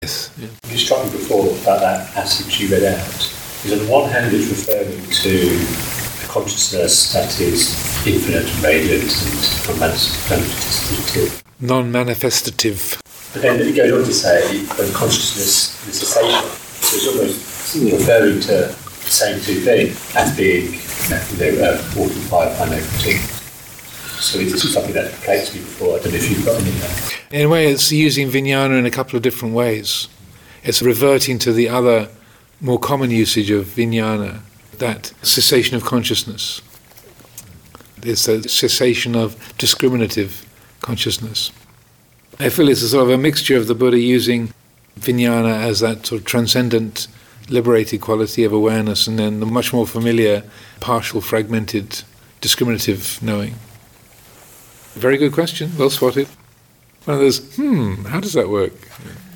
Yes. Yeah. You struck me before about that passage you read out. Because on the one hand it's referring to a consciousness that is infinite and radiant and non-manifestative. Non-manifestative. But then it goes on to say when consciousness is cessation. So it's almost referring to the same two things as being walking by a finite routine. So this is something that came to me before. I don't know if you've got any there. In a way, it's using vijnana in a couple of different ways. It's reverting to the other, more common usage of vijnana, that cessation of consciousness. It's a cessation of discriminative consciousness. I feel it's a sort of a mixture of the Buddha using vijnana as that sort of transcendent, liberated quality of awareness, and then the much more familiar, partial, fragmented, discriminative knowing. Very good question, well spotted. One of those, how does that work?